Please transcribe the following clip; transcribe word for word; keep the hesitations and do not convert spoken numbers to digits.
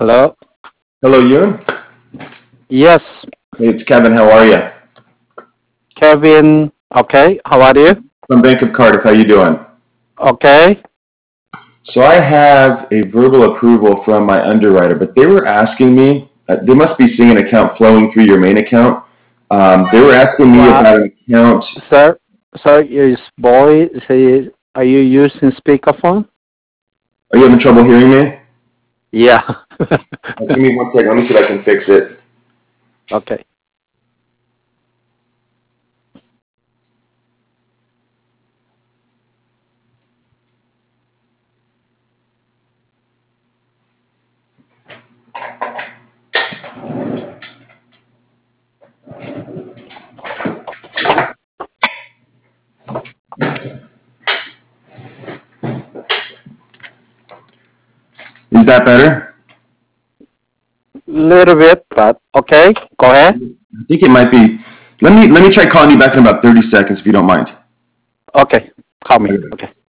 Hello. Hello, Yoon. Yes, Hey, it's Kevin. How are you? Kevin. Okay, how are you? From Bank of Cardiff. How you doing? Okay. So I have a verbal approval from my underwriter, but they were asking me. Uh, they must be seeing an account flowing through your main account. Um, they were asking me Well, about an account. sir, sir, is boy, say, are you using speakerphone? Are you having trouble hearing me? Yeah. Uh, give me one second. Let me see if I can fix it. Okay. Is that better? Little bit, but okay. Go ahead. I think it might be. Let me let me try calling you back in about thirty seconds if you don't mind. Okay. Call me. Okay.